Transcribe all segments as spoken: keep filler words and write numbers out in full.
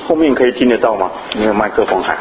后面可以听得到吗？没有麦克风还好。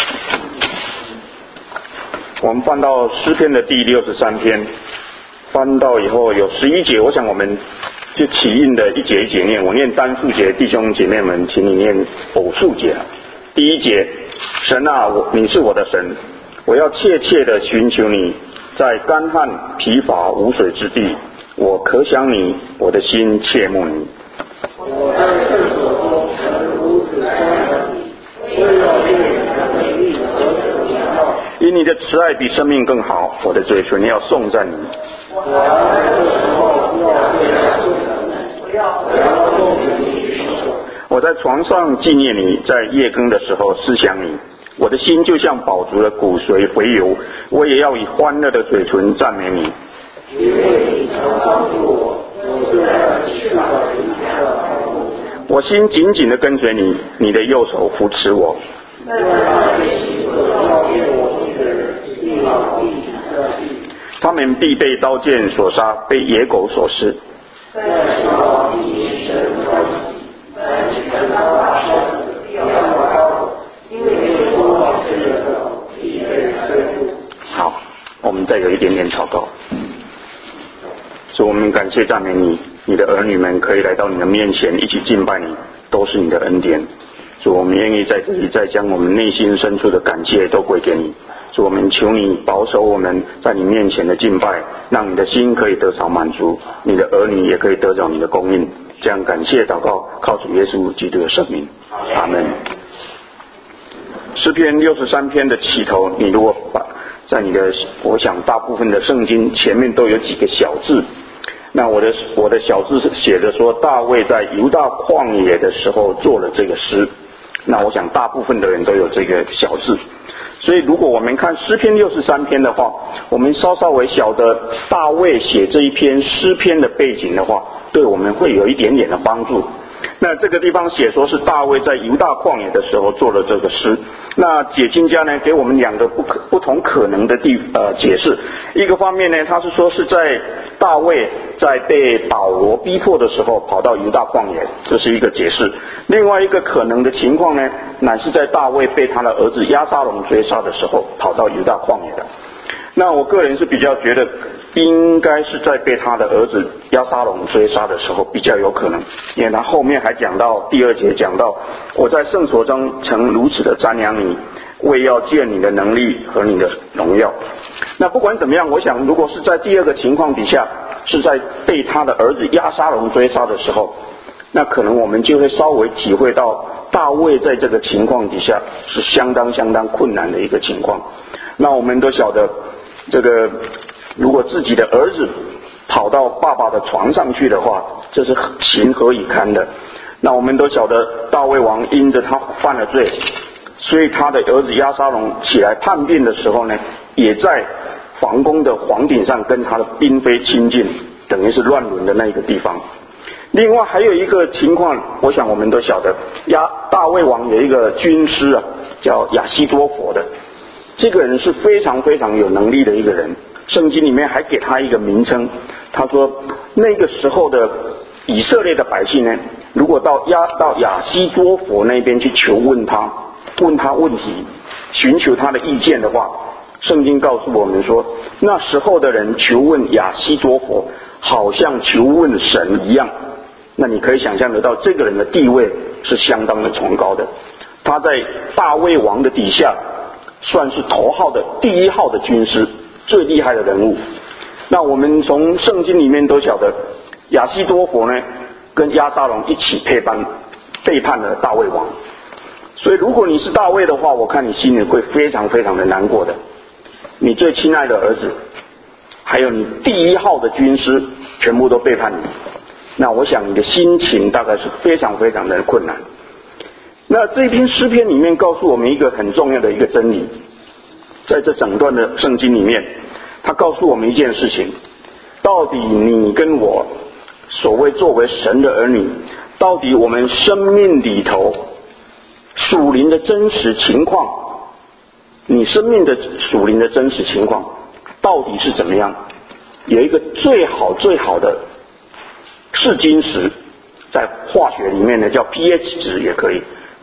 我们翻到诗篇的第六十三篇，翻到以后有十一节，我想我们就起印的一节一节念，我念单数节，弟兄姐妹们请你念偶数节。第一节，神啊，我你是我的神，我要切切的寻求你，在干旱疲乏无水之地，我渴想你，我的心切慕你。 我在圣所中曾如此瞻仰你，为要见你的美丽和你的荣耀。 因你的慈爱比生命更好，我的嘴唇要颂赞你。 我来的时候要对他颂赞你，不要动你的手。 我在床上纪念你，在夜更的时候思想你。我的心就像饱足的骨髓肥油，我也要以欢乐的嘴唇赞美你。 因为你曾帮助我，我虽然去了离开了道路。 我心紧紧地跟随你，你的右手扶持我。 在那些行走要灭我命的人，必要立即在地。 他们必被刀剑所杀，被野狗所食。 在死亡必神欢喜，但是跟他发生的要高，因为过往这人必被摧毁。 好，我们再有一点点祷告。主，我们感谢赞美你，你的儿女们可以来到你的面前一起敬拜你，都是你的恩典。主，我们愿意在这里再将我们内心深处的感谢都归给你。主，我们求你保守我们在你面前的敬拜，让你的心可以得着满足，你的儿女也可以得着你的供应。这样感谢祷告，靠主耶稣基督的圣名，阿们。诗篇六十三篇的起头，你如果把在你的，我想大部分的圣经前面都有几个小字。那我的我的小字是写着说，大卫在犹大旷野的时候做了这个诗。那我想大部分的人都有这个小字，所以如果我们看诗篇六十三篇的话，我们稍稍微晓得大卫写这一篇诗篇的背景的话，对我们会有一点点的帮助。那这个地方写说是大卫在犹大旷野的时候做了这个诗。那解经家呢给我们两个不可不同可能的地呃解释。一个方面呢，他是说是在大卫在被扫罗逼迫的时候跑到犹大旷野，这是一个解释。另外一个可能的情况呢，乃是在大卫被他的儿子押沙龙追杀的时候跑到犹大旷野的。那我个人是比较觉得应该是在被他的儿子押沙龙追杀的时候比较有可能，因为他后面还讲到第二节讲到，我在圣所中曾如此的瞻仰你，为要见你的能力和你的荣耀。那不管怎么样，我想如果是在第二个情况底下，是在被他的儿子押沙龙追杀的时候，那可能我们就会稍微体会到大卫在这个情况底下是相当相当困难的一个情况。那我们都晓得这个如果自己的儿子跑到爸爸的床上去的话，这是情何以堪的。那我们都晓得大卫王因着他犯了罪，所以他的儿子押沙龙起来叛变的时候呢，也在皇宫的皇顶上跟他的嫔妃亲近，等于是乱伦的那一个地方。另外还有一个情况，我想我们都晓得，亚大卫王有一个军师啊，叫亚希多弗的，这个人是非常非常有能力的一个人。圣经里面还给他一个名称，他说那个时候的以色列的百姓呢，如果到亚到亚希多弗那边去求问他，问他问题，寻求他的意见的话，圣经告诉我们说，那时候的人求问亚希多弗，好像求问神一样。那你可以想象得到，这个人的地位是相当的崇高的。他在大卫王的底下，算是头号的第一号的军师，最厉害的人物。那我们从圣经里面都晓得，亚希多弗呢跟押沙龙一起背叛背叛了大卫王。所以如果你是大卫的话，我看你心里会非常非常的难过的。你最亲爱的儿子，还有你第一号的军师，全部都背叛你，那我想你的心情大概是非常非常的困难。那这篇诗篇里面告诉我们一个很重要的一个真理，在这整段的圣经里面，它告诉我们一件事情，到底你跟我所谓作为神的儿女，到底我们生命里头属灵的真实情况，你生命的属灵的真实情况到底是怎么样？有一个最好最好的试金石，在化学里面呢叫 pH 值也可以，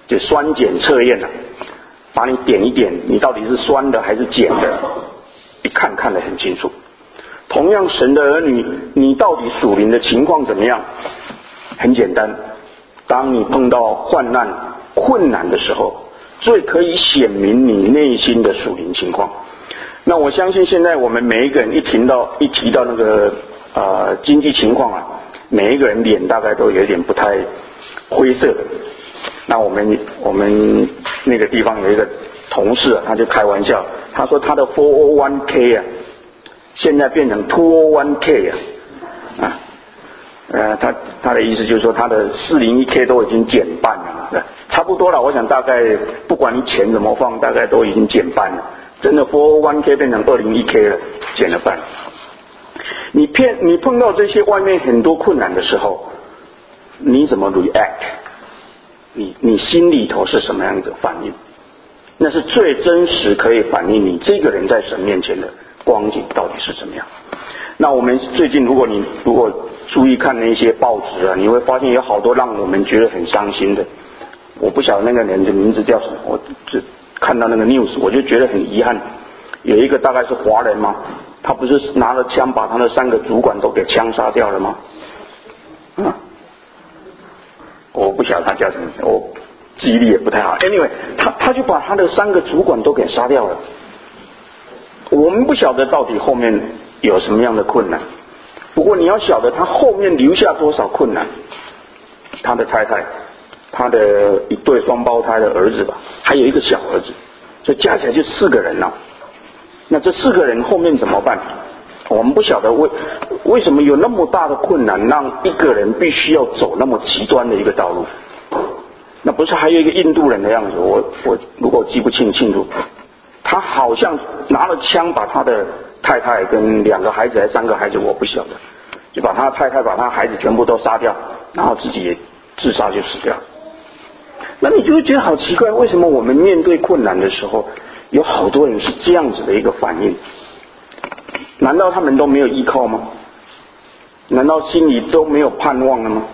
就酸碱测验啊，把你点一点，你到底是酸的还是碱的，一看看得很清楚。同样神的儿女，你到底属灵的情况怎么样？很简单，当你碰到患难困难的时候，最可以显明你内心的属灵情况。那我相信现在我们每一个人一提到一提到那个呃经济情况啊，每一个人脸大概都有一点不太灰色的。那我们我们那个地方有一个同事啊，他就开玩笑，他说他的 四零一 K 啊，现在变成二零一 K 啊，啊，呃，他他的意思就是说他的四零一 K 都已经减半了，差不多了。我想大概不管你钱怎么放，大概都已经减半了。真的 四零一 K 变成二零一 K 了，减了半。你骗你碰到这些外面很多困难的时候，你怎么 react？ 你你心里头是什么样的反应？那是最真实可以反映你这个人在神面前的光景到底是怎么样。那我们最近如果你如果注意看那些报纸啊，你会发现有好多让我们觉得很伤心的。我不晓得那个人的名字叫什么，我只看到那个 news 我就觉得很遗憾。有一个大概是华人嘛，他不是拿了枪把他的三个主管都给枪杀掉了吗？啊，我不晓得他叫什么，我记忆力也不太好。Anyway， 他他就把他的三个主管都给杀掉了。我们不晓得到底后面有什么样的困难，不过你要晓得他后面留下多少困难。他的太太，他的一对双胞胎的儿子吧，还有一个小儿子，所以加起来就四个人了。那这四个人后面怎么办？我们不晓得为为什么有那么大的困难，让一个人必须要走那么极端的一个道路。那不是还有一个印度人的样子？我我如果记不清清楚，他好像拿了枪把他的太太跟两个孩子还是三个孩子，我不晓得，就把他太太把他孩子全部都杀掉，然后自己也自杀就死掉了。那你就会觉得好奇怪，为什么我们面对困难的时候，有好多人是这样子的一个反应？难道他们都没有依靠吗？难道心里都没有盼望了吗？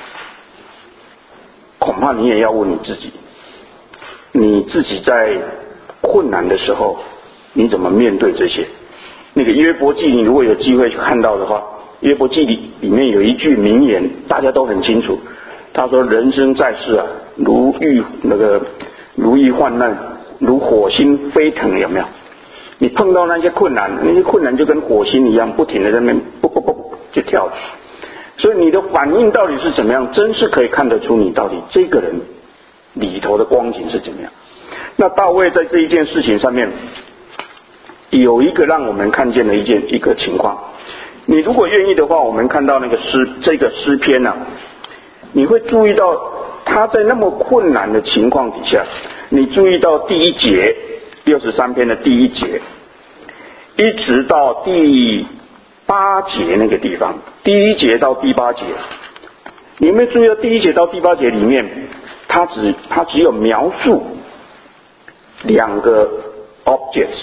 恐怕你也要问你自己，你自己在困难的时候你怎么面对这些？那个约伯记你如果有机会去看到的话，约伯记里里面有一句名言大家都很清楚，他说人生在世啊，如遇那个如遇患难，如火星飞腾，有没有？你碰到那些困难，那些困难就跟火星一样，不停的在那边啵啵啵就跳。所以你的反应到底是怎么样，真是可以看得出你到底这个人里头的光景是怎么样。那大卫在这一件事情上面有一个让我们看见的一件一个情况。你如果愿意的话，我们看到那个诗这个诗篇啊，你会注意到他在那么困难的情况底下，你注意到第一节六十三篇的第一节一直到第八节那个地方，第一节到第八节，你有没有注意到第一节到第八节里面，它只它只有描述两个 objects。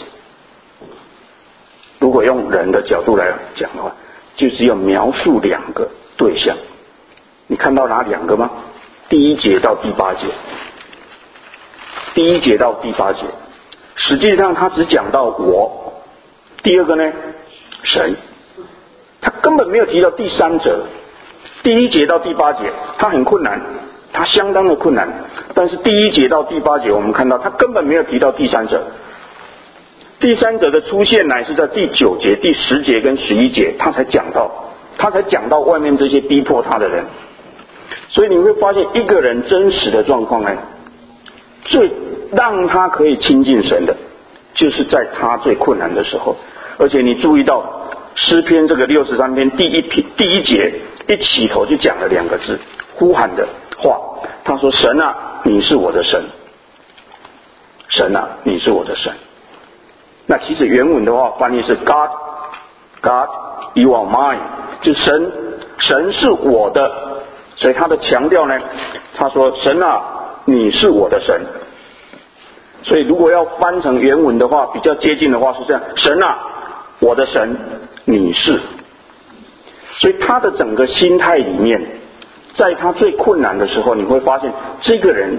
如果用人的角度来讲的话，就只有描述两个对象。你看到哪两个吗？第一节到第八节，第一节到第八节，实际上他只讲到我。第二个呢，神。他根本没有提到第三者。第一节到第八节他很困难，他相当的困难，但是第一节到第八节我们看到他根本没有提到第三者。第三者的出现乃是在第九节、第十节跟十一节他才讲到，他才讲到外面这些逼迫他的人。所以你会发现一个人真实的状况呢，最让他可以亲近神的就是在他最困难的时候。而且你注意到诗篇这个六十三篇第一篇第一节一起头就讲了两个字，呼喊的话，他说神啊，你是我的神，神啊，你是我的神。那其实原文的话翻译是 God God you are mine， 就神神是我的。所以他的强调呢，他说神啊，你是我的神。所以如果要翻成原文的话，比较接近的话是这样，神啊，我的神，你是。所以他的整个心态里面，在他最困难的时候，你会发现这个人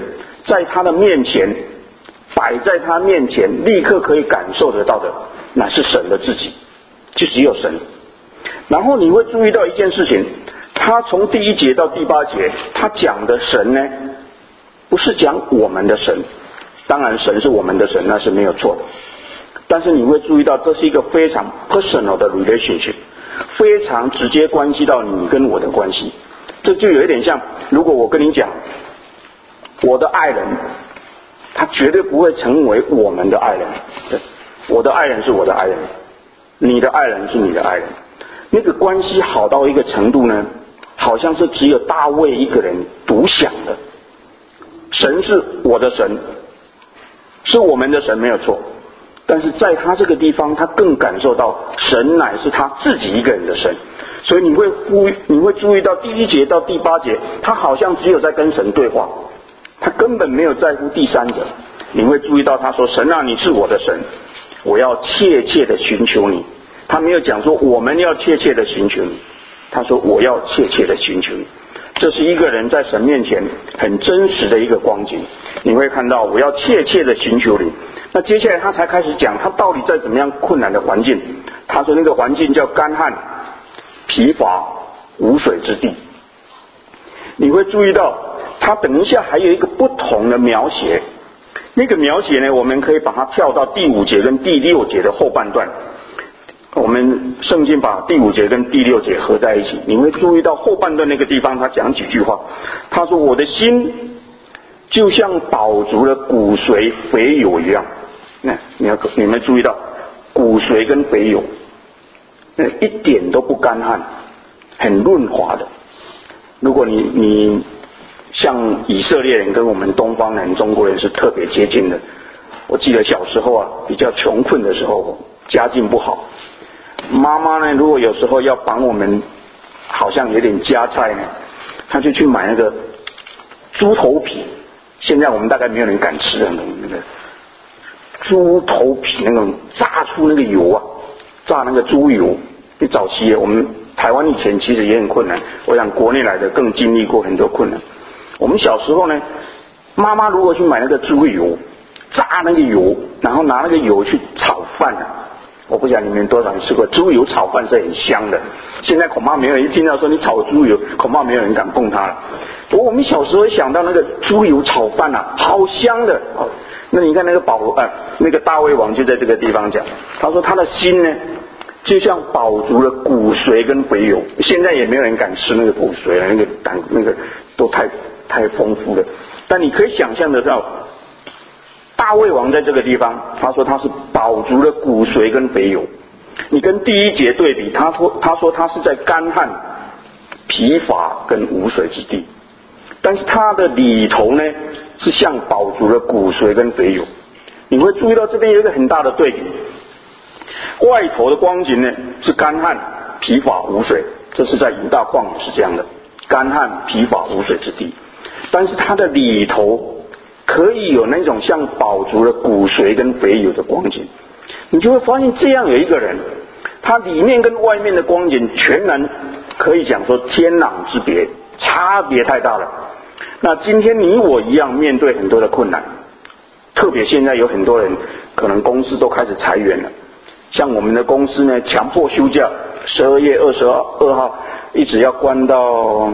在他的面前，摆在他面前，立刻可以感受得到的，乃是神的自己，就只有神。然后你会注意到一件事情，他从第一节到第八节，他讲的神呢，不是讲我们的神，当然神是我们的神，那是没有错的。但是你会注意到，这是一个非常 personal 的 relationship， 非常直接关系到你跟我的关系。这就有一点像，如果我跟你讲，我的爱人，他绝对不会成为我们的爱人。对，我的爱人是我的爱人，你的爱人是你的爱人。那个关系好到一个程度呢，好像是只有大卫一个人独享的。神是我的神，是我们的神，没有错。但是在他这个地方，他更感受到神乃是他自己一个人的神。所以你会注意，你会注意到第一节到第八节，他好像只有在跟神对话，他根本没有在乎第三者。你会注意到他说：“神啊，你是我的神，我要切切的寻求你。”他没有讲说我们要切切的寻求你，他说我要切切的寻求你。这是一个人在神面前很真实的一个光景。你会看到我要切切的寻求你。那接下来他才开始讲他到底在怎么样困难的环境。他说那个环境叫干旱、疲乏、无水之地。你会注意到他等一下还有一个不同的描写，那个描写呢，我们可以把它跳到第五节跟第六节的后半段。我们圣经把第五节跟第六节合在一起，你会注意到后半段那个地方他讲几句话。他说我的心就像饱足了骨髓肥油一样。那你要你们注意到骨髓跟肥油那一点都不干旱，很润滑的。如果你你像以色列人跟我们东方人中国人是特别接近的。我记得小时候啊，比较穷困的时候，家境不好，妈妈呢如果有时候要帮我们好像有点夹菜呢，她就去买那个猪头皮，现在我们大概没有人敢吃的那个猪头皮，那种炸出那个油啊，炸那个猪油。你早期我们台湾以前其实也很困难，我想国内来的更经历过很多困难。我们小时候呢，妈妈如果去买那个猪油，炸那个油，然后拿那个油去炒饭啊，我不晓得你们多少人吃过，猪油炒饭是很香的。现在恐怕没有人一听到说你炒猪油，恐怕没有人敢碰它了。不过我们小时候想到那个猪油炒饭啊，好香的。哦，那你看那个保呃那个大卫王就在这个地方讲，他说他的心呢，就像饱足了骨髓跟肥油。现在也没有人敢吃那个骨髓了，那个胆那个都太太丰富了。但你可以想象得到，大卫王在这个地方，他说他是饱足了骨髓跟肥油。你跟第一节对比，他说他说他是在干旱、疲乏跟无水之地，但是他的里头呢，是像饱足了骨髓跟肥油。你会注意到这边有一个很大的对比，外头的光景呢是干旱、疲乏、无水，这是在犹大旷野是这样的，干旱、疲乏、无水之地。但是它的里头可以有那种像饱足了骨髓跟肥油的光景。你就会发现这样有一个人，他里面跟外面的光景全然可以讲说天壤之别，差别太大了。那今天你我一样面对很多的困难，特别现在有很多人可能公司都开始裁员了，像我们的公司呢，强迫休假，十二月二十二号一直要关到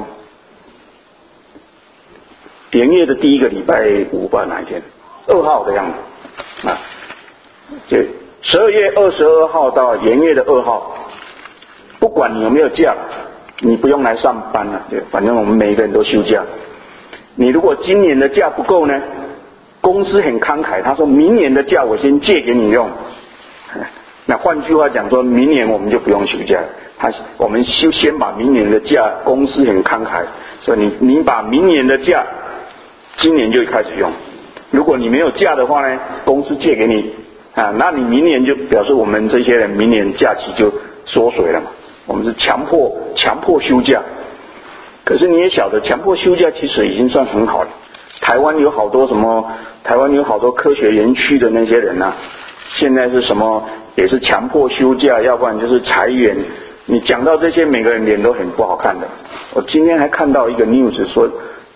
连月的第一个礼拜五吧，哪一天？二号的样子啊，就十二月二十二号到连月的二号，不管你有没有假，你不用来上班了，对，反正我们每一个人都休假。你如果今年的假不够呢，公司很慷慨，他说明年的假我先借给你用。那换句话讲说，明年我们就不用休假了。他我们先先把明年的假，公司很慷慨，所以你你把明年的假，今年就开始用。如果你没有假的话呢，公司借给你啊，那你明年就表示我们这些人明年假期就缩水了嘛。我们是强迫强迫休假，可是你也晓得，强迫休假其实已经算很好了。台湾有好多什么，台湾有好多科学园区的那些人啊，现在是什么也是强迫休假，要不然就是裁员。你讲到这些，每个人脸都很不好看的。我今天还看到一个 news 说，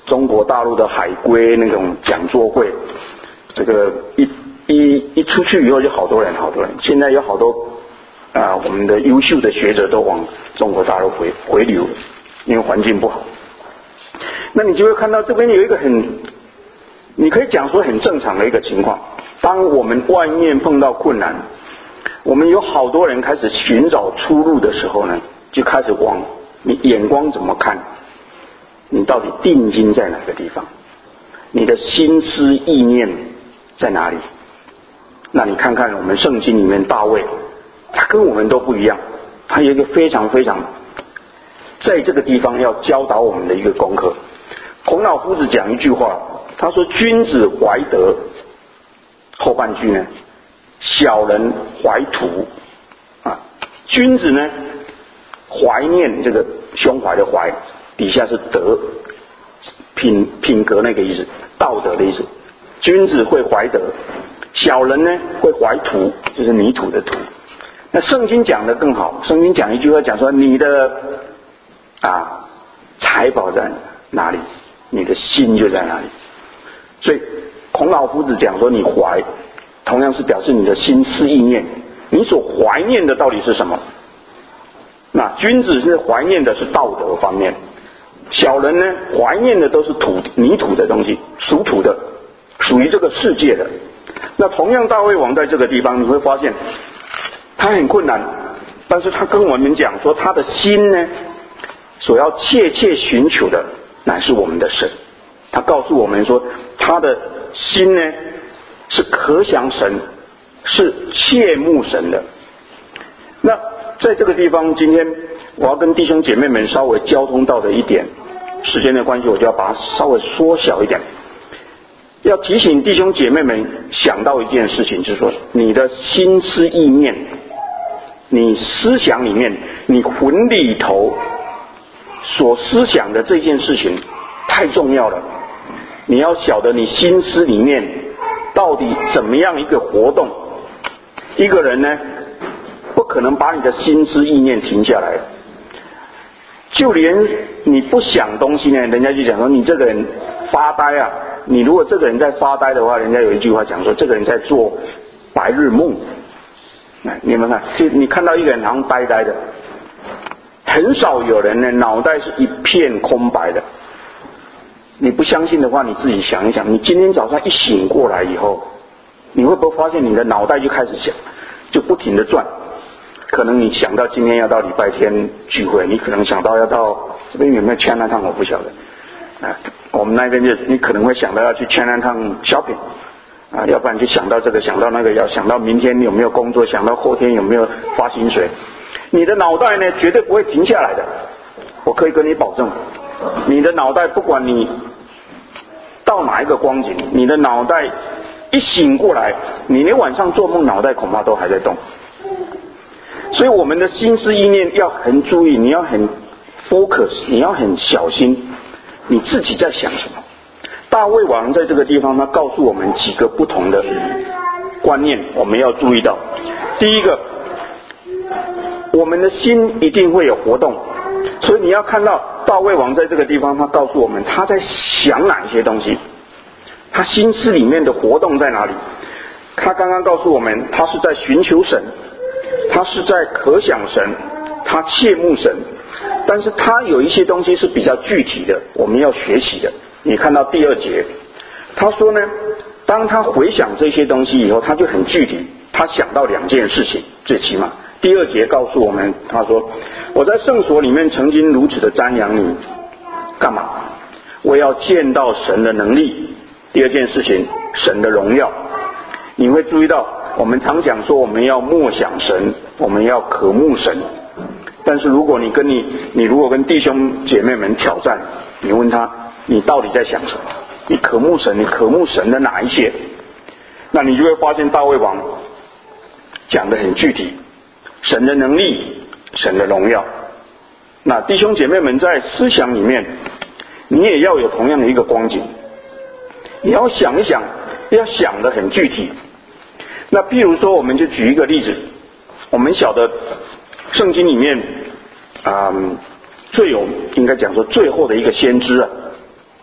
中国大陆的海归那种讲座会，这个一一一出去以后就好多人好多人，现在有好多啊、呃、我们的优秀的学者都往中国大陆回回流，因为环境不好。那你就会看到这边有一个很，你可以讲说很正常的一个情况，当我们外面碰到困难，我们有好多人开始寻找出路的时候呢，就开始往你眼光怎么看，你到底定睛在哪个地方，你的心思意念在哪里。那你看看我们圣经里面大卫，他跟我们都不一样，他有一个非常非常在这个地方要教导我们的一个功课。孔老夫子讲一句话，他说君子怀德，后半句呢，小人怀土啊。君子呢怀念，这个胸怀的怀，底下是德，品品格那个意思，道德的意思。君子会怀德，小人呢会怀土，就是泥土的土。那圣经讲的更好，圣经讲一句话，讲说你的啊财宝在哪里，你的心就在哪里。所以孔老夫子讲说你怀，同样是表示你的心思意念，你所怀念的到底是什么。那君子是怀念的是道德方面，小人呢怀念的都是土泥土的东西，属土的，属于这个世界的。那同样大卫王在这个地方，你会发现他很困难，但是他跟我们讲说他的心呢所要切切寻求的乃是我们的神。他告诉我们说他的心呢是可想神，是切慕神的。那在这个地方，今天我要跟弟兄姐妹们稍微交通到的一点，时间的关系我就要把它稍微缩小一点，要提醒弟兄姐妹们想到一件事情，就是说你的心思意念，你思想里面，你魂里头所思想的这件事情太重要了。你要晓得你心思里面到底怎么样一个活动。一个人呢不可能把你的心思意念停下来，就连你不想东西呢，人家就讲说你这个人发呆啊。你如果这个人在发呆的话，人家有一句话讲说这个人在做白日梦。你们看，就你看到一个人好像呆呆的，很少有人呢脑袋是一片空白的。你不相信的话，你自己想一想，你今天早上一醒过来以后，你会不会发现你的脑袋就开始想，就不停的转。可能你想到今天要到礼拜天聚会，你可能想到要到这边有没有 Chinatown 我不晓得啊，我们那边就你可能会想到要去 Chinatown shopping 啊，要不然就想到这个想到那个，要想到明天有没有工作，想到后天有没有发薪水。你的脑袋呢绝对不会停下来的，我可以跟你保证。你的脑袋不管你到哪一个光景，你的脑袋一醒过来，你连晚上做梦脑袋恐怕都还在动。所以我们的心思意念要很注意，你要很 focus， 你要很小心你自己在想什么。大卫王在这个地方他告诉我们几个不同的观念，我们要注意到。第一个，我们的心一定会有活动，所以你要看到大卫王在这个地方他告诉我们他在想哪一些东西，他心思里面的活动在哪里。他刚刚告诉我们他是在寻求神，他是在可想神，他切慕神，但是他有一些东西是比较具体的，我们要学习的。你看到第二节，他说呢，当他回想这些东西以后，他就很具体，他想到两件事情，最起码第二节告诉我们，他说我在圣所里面曾经如此的瞻仰你，干嘛？我要见到神的能力。第二件事情，神的荣耀。你会注意到我们常讲说我们要默想神，我们要渴慕神，但是如果你跟你你如果跟弟兄姐妹们挑战，你问他你到底在想什么，你渴慕神，你渴慕神的哪一些，那你就会发现大卫王讲得很具体，神的能力，神的荣耀。那弟兄姐妹们在思想里面你也要有同样的一个光景，你要想一想，要想得很具体。那譬如说我们就举一个例子，我们晓得圣经里面、嗯、最有应该讲说最后的一个先知啊，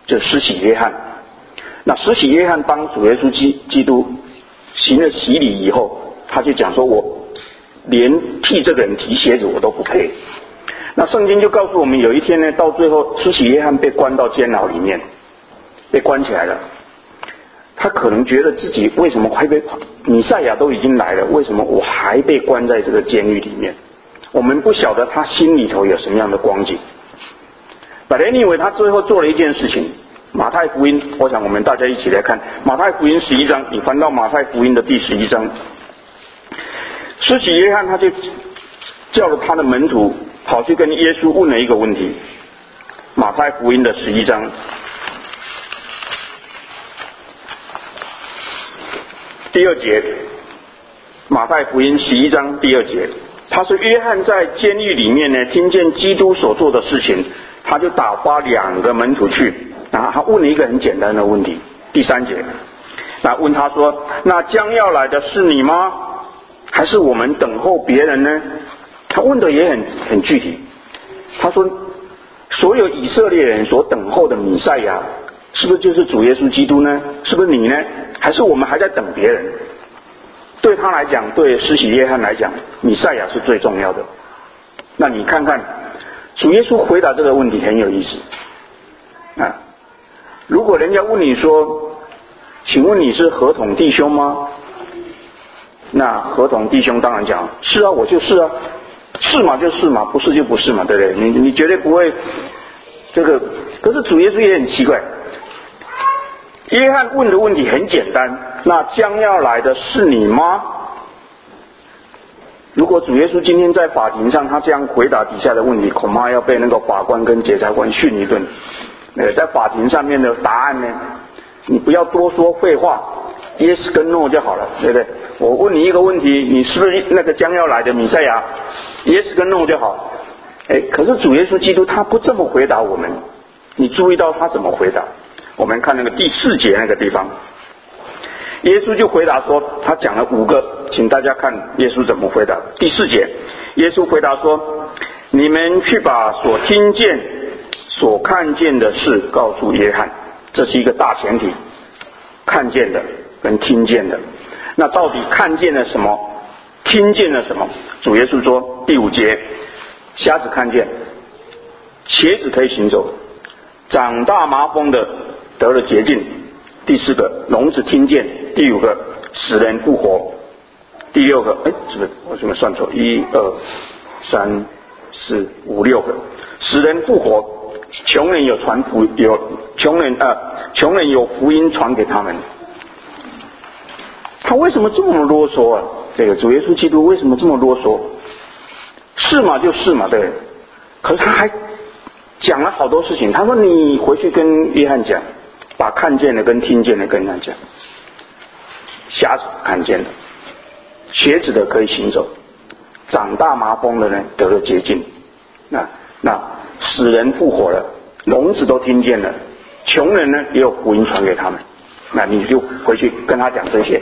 就施洗约翰。那施洗约翰帮主耶稣基基督行了洗礼以后，他就讲说，我连替这个人提鞋子我都不配。那圣经就告诉我们，有一天呢，到最后施洗约翰被关到监牢里面，被关起来了。他可能觉得自己为什么还被弥赛亚都已经来了，为什么我还被关在这个监狱里面？我们不晓得他心里头有什么样的光景。But anyway， 他最后做了一件事情。马太福音，我想我们大家一起来看马太福音十一章，你翻到马太福音的第十一章，施洗约翰他就叫了他的门徒跑去跟耶稣问了一个问题。马太福音的十一章第二节，马太福音十一章第二节，他说约翰在监狱里面呢，听见基督所做的事情，他就打发两个门徒去，然后他问了一个很简单的问题。第三节，那问他说，那将要来的是你吗？还是我们等候别人呢？他问的也很很具体。他说，所有以色列人所等候的弥赛亚，是不是就是主耶稣基督呢？是不是你呢？还是我们还在等别人？对他来讲，对施洗约翰来讲，弥赛亚是最重要的。那你看看主耶稣回答这个问题很有意思啊。如果人家问你说，请问你是合同弟兄吗？那合同弟兄当然讲，是啊，我就是啊，是嘛就是嘛，不是就不是嘛，对不对？你你绝对不会这个。可是主耶稣也很奇怪，约翰问的问题很简单，那将要来的是你吗？如果主耶稣今天在法庭上他这样回答底下的问题，恐怕要被那个法官跟检察官训一顿。呃，在法庭上面的答案呢，你不要多说废话， yes 跟 no 就好了，对不对？我问你一个问题，你是不是那个将要来的弥赛亚？ yes 跟 no 就好。哎，可是主耶稣基督他不这么回答我们，你注意到他怎么回答？我们看那个第四节那个地方，耶稣就回答说，他讲了五个，请大家看耶稣怎么回答。第四节，耶稣回答说，你们去把所听见所看见的事告诉约翰。这是一个大前提，看见的跟听见的。那到底看见了什么，听见了什么？主耶稣说，第五节，瞎子看见，瘸子可以行走，长大麻风的得了洁净。第四个，聋子听见。第五个，死人复活。第六个，哎，是不是我这边算错？一二三四五六个，死人复活，穷人有传福有穷人呃穷人有福音传给他们。他为什么这么啰嗦啊？这个主耶稣基督为什么这么啰嗦？是嘛就是嘛，对。可是他还讲了好多事情。他说你回去跟约翰讲，把看见的跟听见的跟他讲。瞎子看见了，瘸子的可以行走，长大麻风的呢得了洁净。那那死人复活了，聋子都听见了，穷人呢也有福音传给他们。那你就回去跟他讲这些，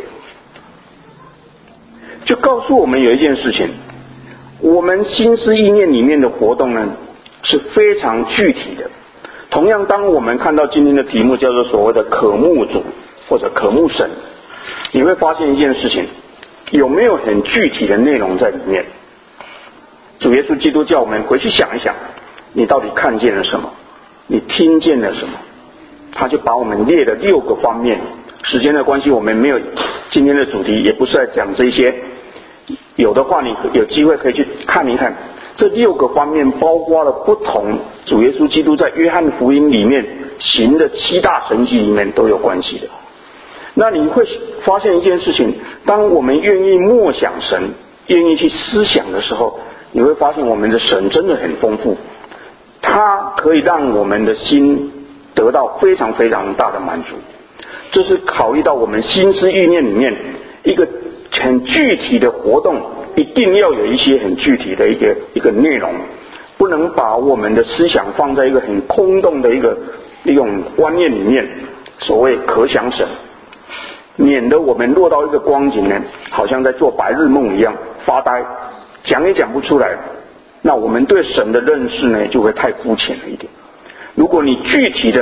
就告诉我们有一件事情，我们心思意念里面的活动呢是非常具体的。同样，当我们看到今天的题目叫做所谓的渴慕主或者渴慕神，你会发现一件事情，有没有很具体的内容在里面？主耶稣基督叫我们回去想一想，你到底看见了什么，你听见了什么。他就把我们列了六个方面。时间的关系，我们没有今天的主题，也不是在讲这些。有的话你有机会可以去看一看，这六个方面包括了不同主耶稣基督在约翰福音里面行的七大神迹里面都有关系的。那你会发现一件事情，当我们愿意默想神，愿意去思想的时候，你会发现我们的神真的很丰富，它可以让我们的心得到非常非常大的满足。这是考虑到我们心思意念里面一个很具体的活动，一定要有一些很具体的一个一个内容，不能把我们的思想放在一个很空洞的一个一种观念里面，所谓可想神，免得我们落到一个光景呢，好像在做白日梦一样发呆，讲也讲不出来。那我们对神的认识呢，就会太肤浅了一点。如果你具体的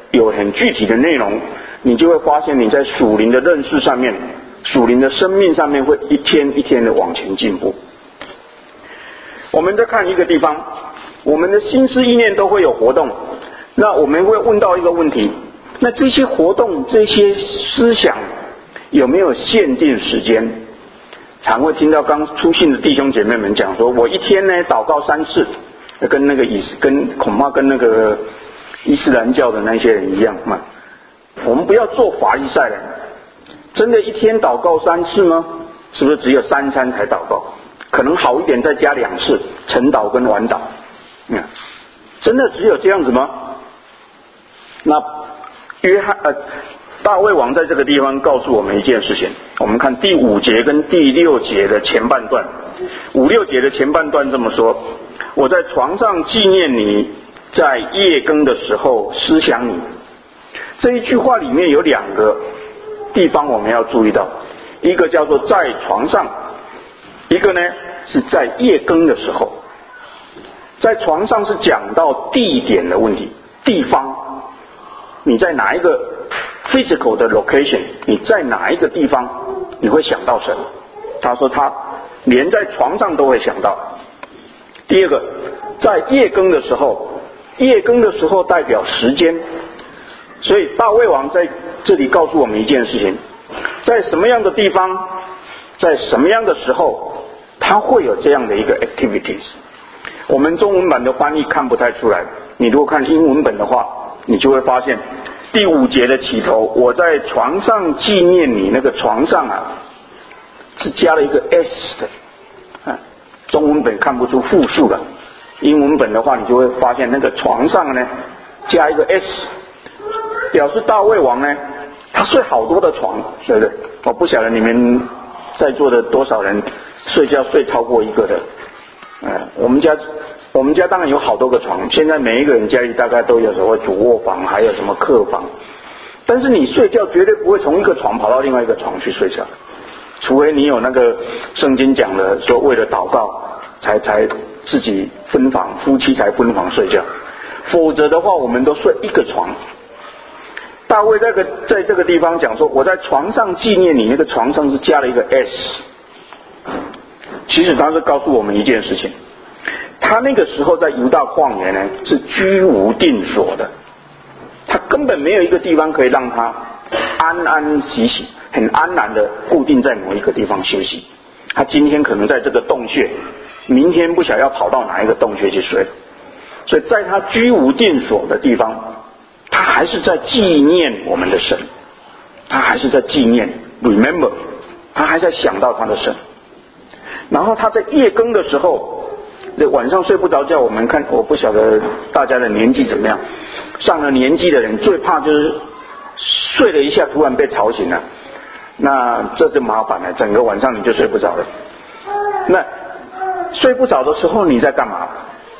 有很具体的内容，你就会发现你在属灵的认识上面，属灵的生命上面会一天一天的往前进步。我们再看一个地方，我们的心思意念都会有活动，那我们会问到一个问题，那这些活动这些思想有没有限定时间？常会听到刚出信的弟兄姐妹们讲说，我一天呢祷告三次，跟那个以跟恐怕跟那个伊斯兰教的那些人一样嘛。我们不要做法利赛人，真的一天祷告三次吗？是不是只有三餐才祷告？可能好一点再加两次，晨祷跟晚祷。嗯，真的只有这样子吗？那约翰呃大卫王在这个地方告诉我们一件事情，我们看第五节跟第六节的前半段。五六节的前半段这么说，我在床上纪念你，在夜更的时候思想你。这一句话里面有两个地方我们要注意到，一个叫做在床上，一个呢是在夜更的时候。在床上是讲到地点的问题，地方，你在哪一个 physical 的 location， 你在哪一个地方你会想到神？他说他连在床上都会想到。第二个，在夜更的时候，夜更的时候代表时间，所以大卫王在这里告诉我们一件事情，在什么样的地方，在什么样的时候，他会有这样的一个 activities。我们中文版的翻译看不太出来，你如果看英文本的话，你就会发现第五节的起头，我在床上纪念你，那个床上啊是加了一个 s 的，啊，中文本看不出复数了，英文本的话你就会发现那个床上呢加一个 s， 表示大卫王呢他睡好多的床，对不对？我不晓得你们在座的多少人睡觉睡超过一个的。嗯，我们家我们家当然有好多个床，现在每一个人家里大概都有所谓主卧房，还有什么客房。但是你睡觉绝对不会从一个床跑到另外一个床去睡觉，除非你有那个圣经讲的说为了祷告才才自己分房，夫妻才分房睡觉，否则的话我们都睡一个床。大卫在个在这个地方讲说，我在床上纪念你，那个床上是加了一个 s。其实他是告诉我们一件事情，他那个时候在犹大旷野呢是居无定所的，他根本没有一个地方可以让他安安息息很安然的固定在某一个地方休息。他今天可能在这个洞穴，明天不晓得要跑到哪一个洞穴去睡，所以在他居无定所的地方，他还是在纪念我们的神，他还是在纪念 remember， 他还在想到他的神。然后他在夜更的时候，晚上睡不着觉，我们看，我不晓得大家的年纪怎么样，上了年纪的人最怕就是睡了一下突然被吵醒了，那这就麻烦了，整个晚上你就睡不着了。那睡不着的时候你在干嘛？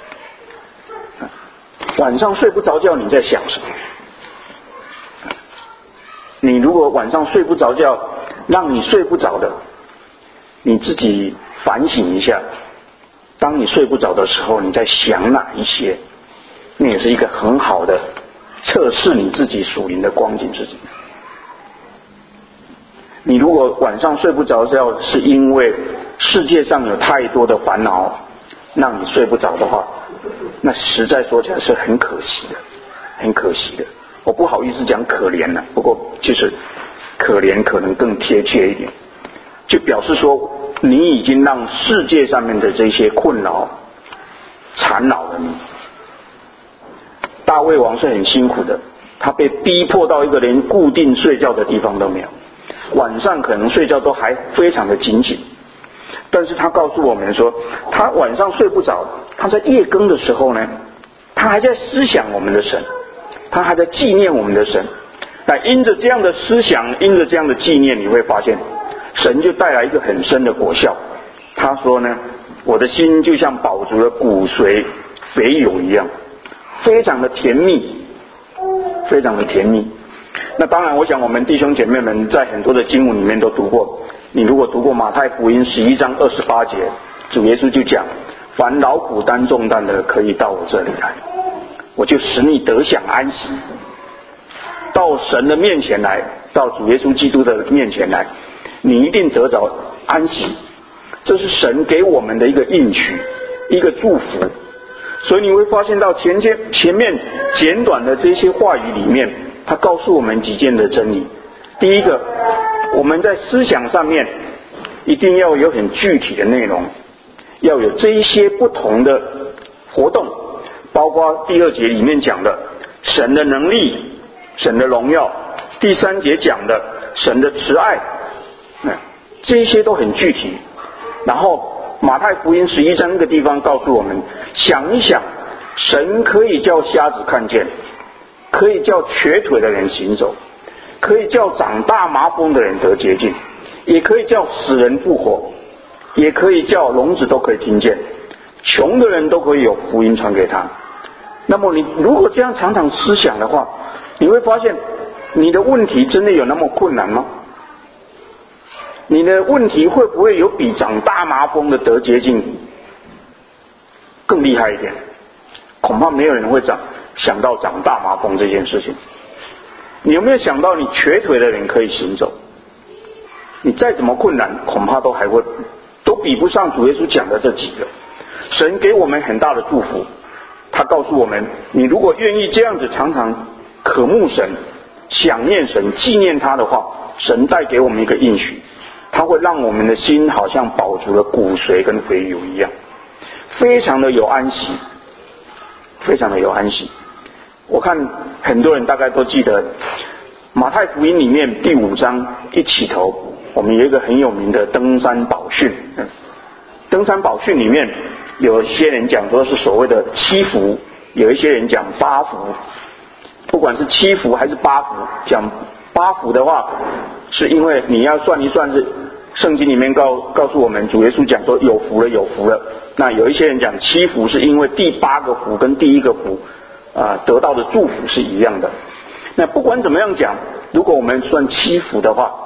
晚上睡不着觉你在想什么？你如果晚上睡不着觉，让你睡不着的，你自己反省一下，当你睡不着的时候你在想哪一些，那也是一个很好的测试你自己属灵的光景自己。你如果晚上睡不着觉是因为世界上有太多的烦恼让你睡不着的话，那实在说起来是很可惜的，很可惜的。我不好意思讲可怜了，不过其实可怜可能更贴切一点，就表示说你已经让世界上面的这些困扰缠绕了你。大卫王是很辛苦的，他被逼迫到一个连固定睡觉的地方都没有，晚上可能睡觉都还非常的紧紧，但是他告诉我们说他晚上睡不着，他在夜更的时候呢，他还在思想我们的神，他还在纪念我们的神。那因着这样的思想，因着这样的纪念，你会发现神就带来一个很深的果效。他说呢，我的心就像饱足了骨髓肥油一样，非常的甜蜜，非常的甜蜜。那当然我想我们弟兄姐妹们在很多的经文里面都读过，你如果读过马太福音十一章二十八节，主耶稣就讲，凡劳苦担重担的可以到我这里来，我就使你得享安息。 到神的面前来，到主耶稣基督的面前来，你一定得着安息。这是神给我们的一个应许，一个祝福。所以你会发现到前前前面简短的这些话语里面，他告诉我们几件的真理。第一个，我们在思想上面一定要有很具体的内容，要有这一些不同的活动，包括第二节里面讲的神的能力、神的荣耀，第三节讲的神的慈爱，这一些都很具体。然后马太福音十一章那个地方告诉我们，想一想，神可以叫瞎子看见，可以叫瘸腿的人行走，可以叫长大麻风的人得洁净，也可以叫死人复活，也可以叫聋子都可以听见，穷的人都可以有福音传给他。那么你如果这样常常思想的话，你会发现你的问题真的有那么困难吗？你的问题会不会有比长大麻风的得洁净更厉害一点？恐怕没有人会长想到长大麻风这件事情。你有没有想到你瘸腿的人可以行走？你再怎么困难，恐怕都还会都比不上主耶稣讲的这几个。神给我们很大的祝福，他告诉我们，你如果愿意这样子常常渴慕神、想念神、纪念他的话，神带给我们一个应许，他会让我们的心好像饱足了骨髓跟肥油一样，非常的有安息，非常的有安息。我看很多人大概都记得马太福音里面第五章一起头，我们有一个很有名的登山宝训。登山宝训里面有些人讲说是所谓的七福，有一些人讲八福。不管是七福还是八福，讲八福的话，是因为你要算一算，是圣经里面告告诉我们，主耶稣讲说有福了有福了。那有一些人讲七福，是因为第八个福跟第一个福啊、呃、得到的祝福是一样的。那不管怎么样讲，如果我们算七福的话，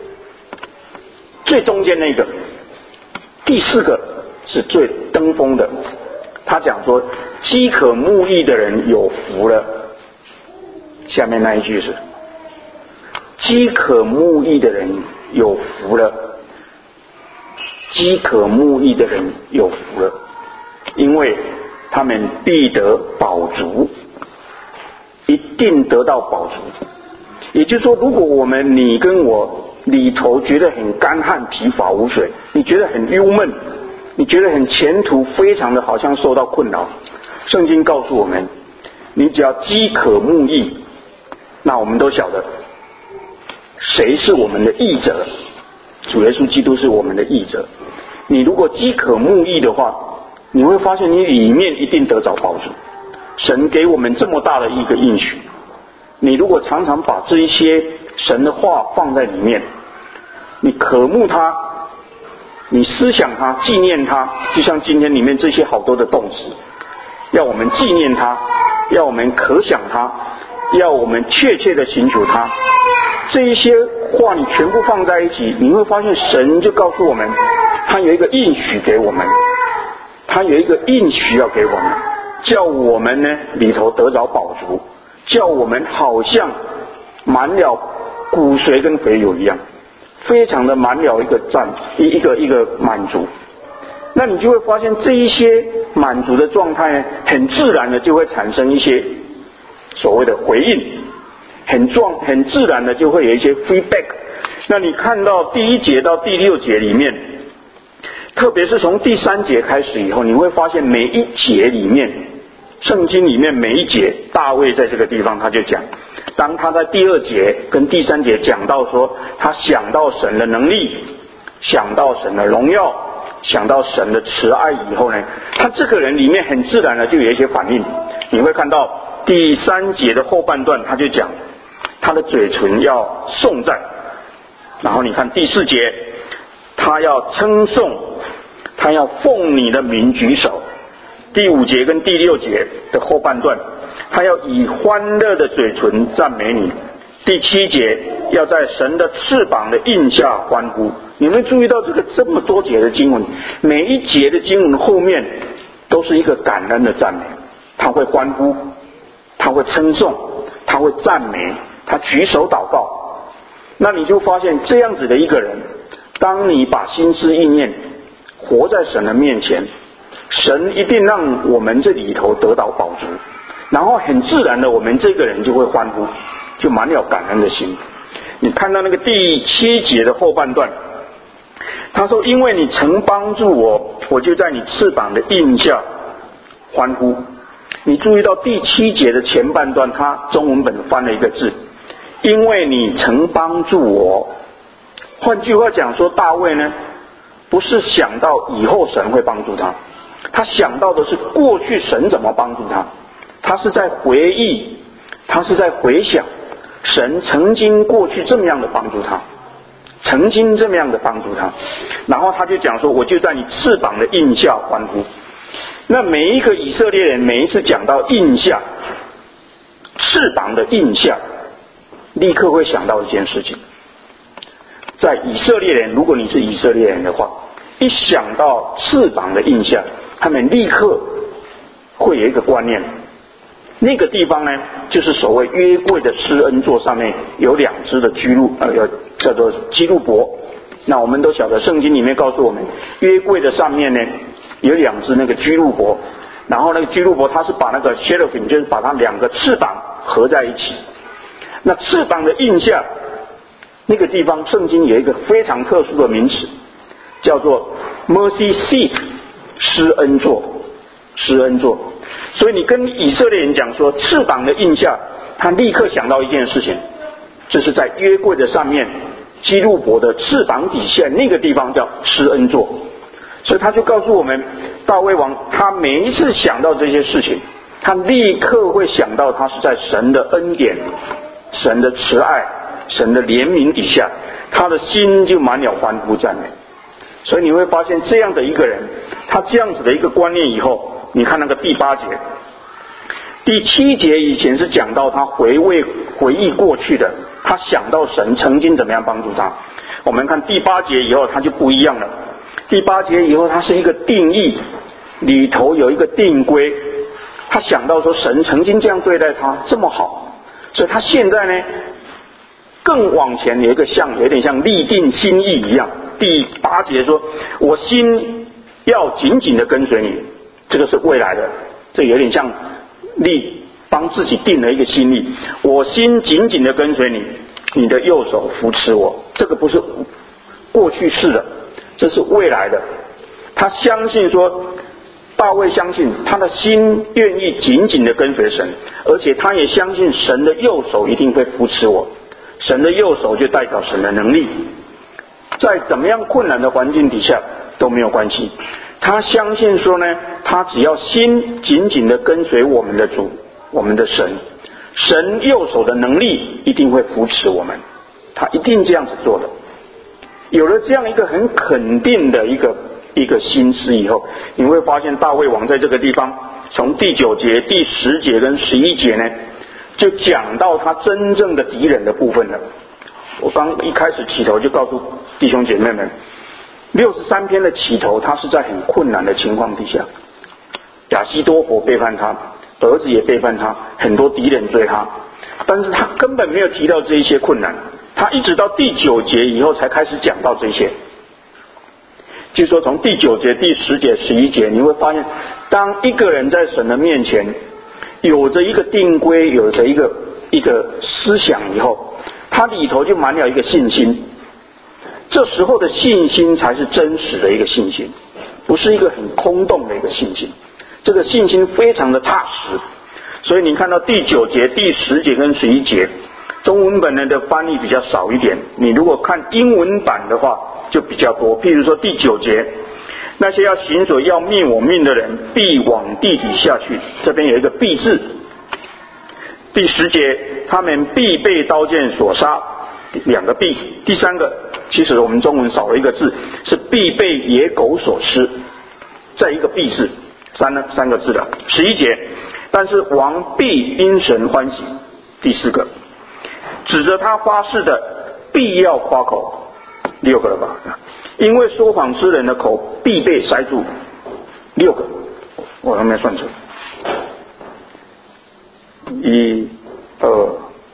最中间那个第四个是最登峰的。他讲说饥渴慕义的人有福了，下面那一句是饥渴慕义的人有福了，饥渴慕义的人有福了，因为他们必得饱足，一定得到饱足。也就是说，如果我们你跟我里头觉得很干旱疲乏无水，你觉得很忧闷，你觉得很前途非常的好像受到困扰，圣经告诉我们，你只要饥渴慕义，那我们都晓得谁是我们的义者，主耶稣基督是我们的义者。你如果饥渴慕义的话，你会发现你里面一定得着饱足。神给我们这么大的一个应许，你如果常常把这一些神的话放在里面，你渴慕他，你思想他，纪念他，就像今天里面这些好多的动词，要我们纪念他，要我们可想他，要我们确切的寻求他，这一些话你全部放在一起，你会发现神就告诉我们，他有一个应许给我们，他有一个应许要给我们，叫我们呢里头得着饱足，叫我们好像满了骨髓跟肥油一样，非常的满了一个赞一一个一个满足。那你就会发现这一些满足的状态呢，很自然的就会产生一些所谓的回应，很壮很自然的就会有一些 feedback。 那你看到第一节到第六节里面，特别是从第三节开始以后，你会发现每一节里面，圣经里面每一节，大卫在这个地方他就讲，当他在第二节跟第三节讲到说他想到神的能力，想到神的荣耀，想到神的慈爱以后呢，他这个人里面很自然的就有一些反应。你会看到第三节的后半段他就讲他的嘴唇要颂赞，然后你看第四节他要称颂，他要奉你的名举手。第五节跟第六节的后半段他要以欢乐的嘴唇赞美你。第七节要在神的翅膀的印下欢呼。你们注意到这个这么多节的经文，每一节的经文后面都是一个感恩的赞美，他会欢呼，他会称颂，他会赞美， 他举手祷告。那你就发现这样子的一个人，当你把心思意念活在神的面前，神一定让我们这里头得到饱足，然后很自然的我们这个人就会欢呼，就满了感恩的心。你看到那个第七节的后半段，他说因为你曾帮助我，我就在你翅膀的印下欢呼。你注意到第七节的前半段，他中文本翻了一个字，因为你曾帮助我。换句话讲说，大卫呢不是想到以后神会帮助他，他想到的是过去神怎么帮助他，他是在回忆，他是在回想神曾经过去这么样的帮助他，曾经这么样的帮助他。然后他就讲说，我就在你翅膀的印下欢呼。那每一个以色列人每一次讲到印下，翅膀的印下，立刻会想到一件事情。在以色列人，如果你是以色列人的话，一想到翅膀的印下，他们立刻会有一个观念，那个地方呢就是所谓约柜的施恩座上面有两只的居路呃叫做基路伯。那我们都晓得圣经里面告诉我们，约柜的上面呢有两只那个居路伯，然后那个居路伯他是把那个 cherubim 就是把它两个翅膀合在一起。那翅膀的印下那个地方，圣经有一个非常特殊的名词，叫做 mercy seat 施恩座，施恩座。所以你跟以色列人讲说翅膀的印下，他立刻想到一件事情，这是在约柜的上面基路伯的翅膀底下那个地方叫施恩座。所以他就告诉我们，大卫王他每一次想到这些事情，他立刻会想到他是在神的恩典、神的慈爱、神的怜悯底下，他的心就满了欢呼赞美。所以你会发现这样的一个人，他这样子的一个观念以后，你看那个第八节，第七节以前是讲到他回味回忆过去的，他想到神曾经怎么样帮助他。我们看第八节以后，他就不一样了。第八节以后，它是一个定义，里头有一个定规。他想到说神曾经这样对待他这么好，所以他现在呢更往前有一个像有点像立定心意一样。第八节说，我心要紧紧的跟随你，这个是未来的，这有点像立帮自己定了一个心意，我心紧紧的跟随你，你的右手扶持我。这个不是过去式的，这是未来的。他相信说，大卫相信他的心愿意紧紧的跟随神，而且他也相信神的右手一定会扶持我。神的右手就代表神的能力，在怎么样困难的环境底下都没有关系。他相信说呢，他只要心紧紧的跟随我们的主，我们的神，神右手的能力一定会扶持我们，他一定这样子做的。有了这样一个很肯定的一个一个心思以后，你会发现大卫王在这个地方，从第九节、第十节跟十一节呢，就讲到他真正的敌人的部分了。我刚一开始起头就告诉弟兄姐妹们，六十三篇的起头，他是在很困难的情况底下，亚希多弗背叛他，儿子也背叛他，很多敌人追他，但是他根本没有提到这一些困难，他一直到第九节以后才开始讲到这些。就是说从第九节、第十节、十一节，你会发现当一个人在神的面前有着一个定规，有着一个一个思想以后，他里头就满了一个信心。这时候的信心才是真实的一个信心，不是一个很空洞的一个信心，这个信心非常的踏实。所以你看到第九节、第十节跟十一节，中文本的翻译比较少一点，你如果看英文版的话就比较多。譬如说第九节，那些要行所要灭我命的人必往地底下去，这边有一个必字。第十节，他们必被刀剑所杀，两个必。第三个，其实我们中文少了一个字，是必被野狗所吃，再一个必字，三呢三个字的。十一节，但是王必因神欢喜。第四个，指着他发誓的必要夸口，六个了吧？因为说谎之人的口必被塞住，六个，我还没算错。一、二、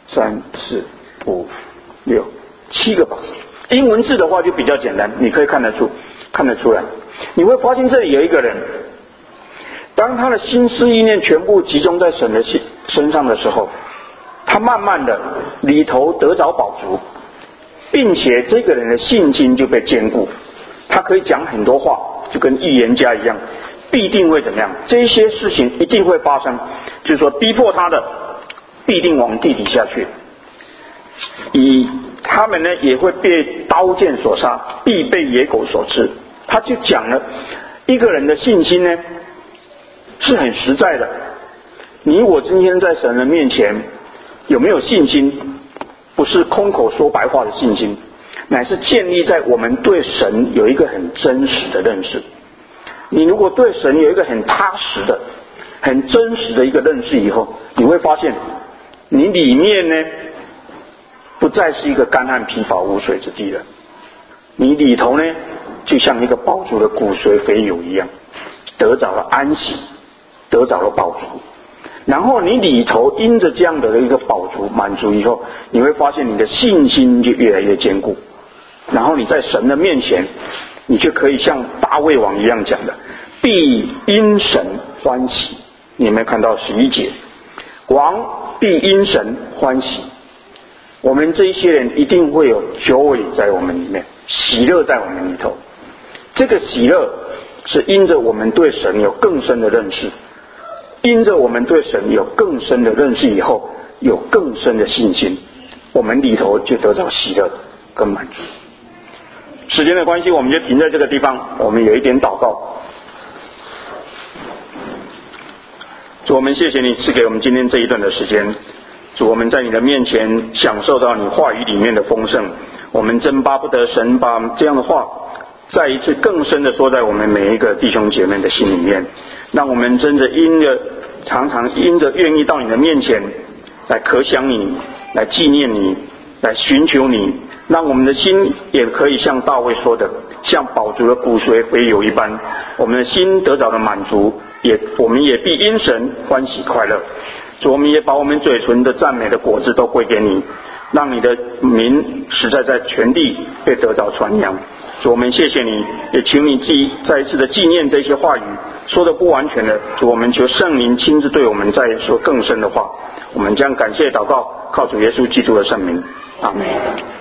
三四五六七个宝。英文字的话就比较简单，你可以看得出看得出来。你会发现这里有一个人，当他的心思意念全部集中在神的身上的时候，他慢慢的里头得着饱足，并且这个人的信心就被坚固，他可以讲很多话，就跟预言家一样，必定会怎么样，这些事情一定会发生，就是说逼迫他的必定往地底下去，以他们呢也会被刀剑所杀，必被野狗所吃。他就讲了一个人的信心呢是很实在的，你我今天在神的面前有没有信心，不是空口说白话的信心，乃是建立在我们对神有一个很真实的认识。你如果对神有一个很踏实的很真实的一个认识以后，你会发现你里面呢不再是一个干旱疲乏无水之地了，你里头呢就像一个饱足的骨髓肥油一样，得着了安息，得着了饱足。然后你里头因着这样的一个饱足满足以后，你会发现你的信心就越来越坚固，然后你在神的面前，你就可以像大卫王一样讲的，必因神欢喜。你有没有看到十一节？王必因神欢喜。我们这一些人一定会有 joy 在我们里面，喜乐在我们里头。这个喜乐是因着我们对神有更深的认识，因着我们对神有更深的认识以后，有更深的信心，我们里头就得到喜乐跟满足。时间的关系，我们就停在这个地方，我们有一点祷告。主，我们谢谢你赐给我们今天这一段的时间，主，我们在你的面前享受到你话语里面的丰盛，我们真巴不得神把这样的话再一次更深的说在我们每一个弟兄姐妹的心里面，让我们真的因着常常因着愿意到你的面前来渴想你，来纪念你，来寻求你，让我们的心也可以像大卫说的，像饱足的骨髓肥油一般，我们的心得着了满足，也我们也必因神欢喜快乐。主，我们也把我们嘴唇的赞美的果子都归给你，让你的名实在在全地被得着传扬。主，我们谢谢你，也请你记再一次的纪念这些话语说的不完全的，主，我们求圣灵亲自对我们再说更深的话。我们将感谢祷告，靠主耶稣基督的圣名，阿们。